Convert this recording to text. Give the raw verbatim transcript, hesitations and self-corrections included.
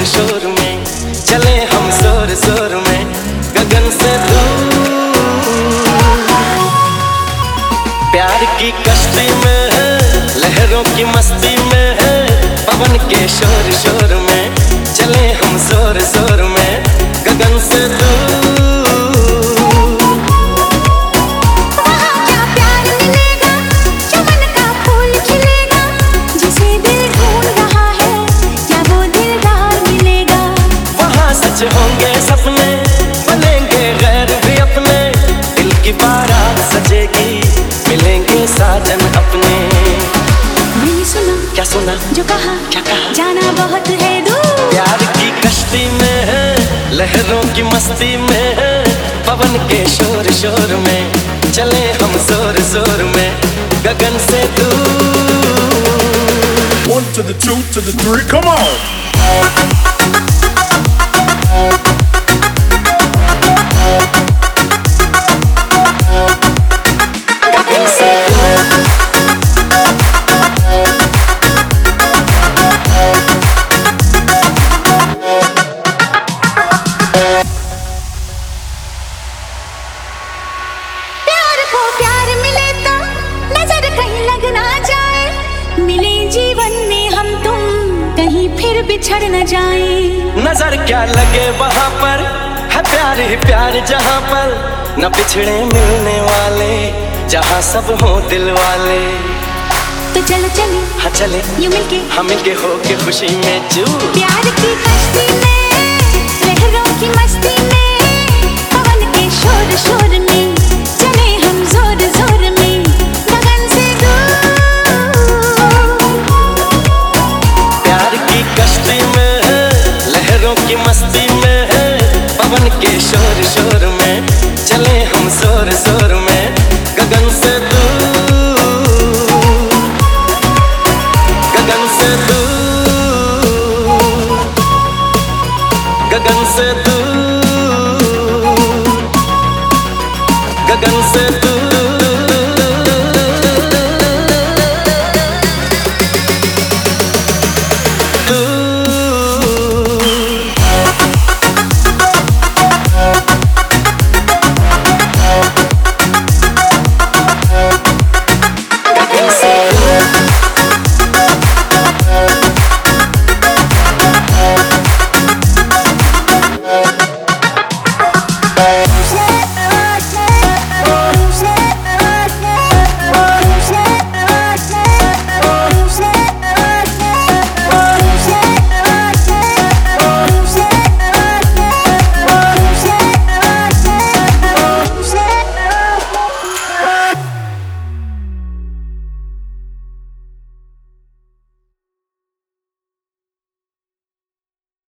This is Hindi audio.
शोर में चले हम जोर जोर में गगन से दूर। प्यार की कश्ती में है, लहरों की मस्ती में है, पवन के शोर शोर में चले हम जोर जोर में गगन से दूर। होंगे सपने बनेंगे गैर भी अपने, दिल की बारात सजेगी मिलेंगे साजन अपने। मैंने सुना क्या सुना जो कहा क्या कहा जाना बहुत है दूर। प्यार की कश्ती में है, लहरों की मस्ती में है, पवन के शोर शोर में चले हम जोर जोर में गगन से दूर। One to the two to the three, come on! बिछड़ न जाए नजर क्या लगे वहाँ पर है प्यार ही प्यार, जहाँ पर न बिछड़े मिलने वाले, जहाँ सब हो दिल वाले। तो चलो चले हाँ चले यूं मिलके हम मिलके हो के खुशी में चूर। प्यार की कश्ती में लहरों की मस्ती में पवन के शोर शोर में चले हम जोर जोर में गगन से दूर। प्यार की कश्ती में लहरों की मस्ती में है, पवन के शोर शोर में चले हम जोर जोर में गगन से दूर। गगन से दूर, गगन से दूर, गगन से दूर।